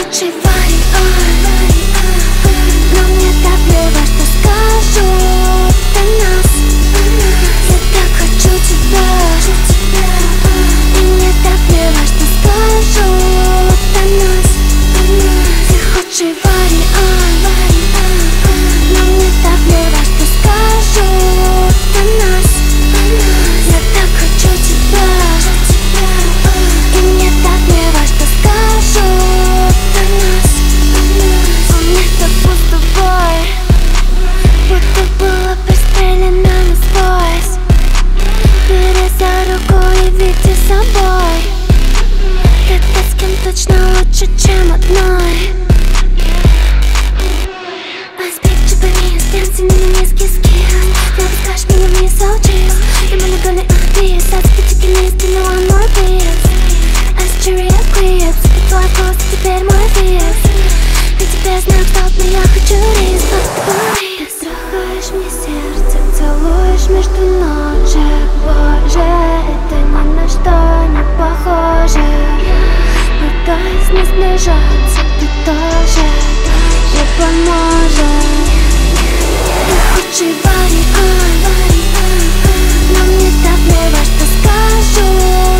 Лучший вариант, но мне так плевать, что скажут о нас. Я так хочу тебя, и мне так плевать, что скажут о нас. Ты худший вариант, но мне так плевать, что скажут о нас. Я так хочу тебя, и мне так плевать, что скажут о нас. А мне так пусто в тобой, будто было пристрелено насквозь. Бери за руку и веди с собой. Это с кем точно лучше, чем одной. I speak Japanese, dancing in a nizki skills. Never scratch me when we so chill. I'm only gonna this, that's particularly still one more piece. As cherry as clips, это твой вкус, теперь мой вес. Ты теперь знак, стоп, но я хочу рис, ты страхаешь мне сердце, целуешь между ножек. Боже, это ни на что не похоже. Пытаюсь не сближаться, ты тоже не поможешь. Ты худший вариант, но мне так плевать, что скажут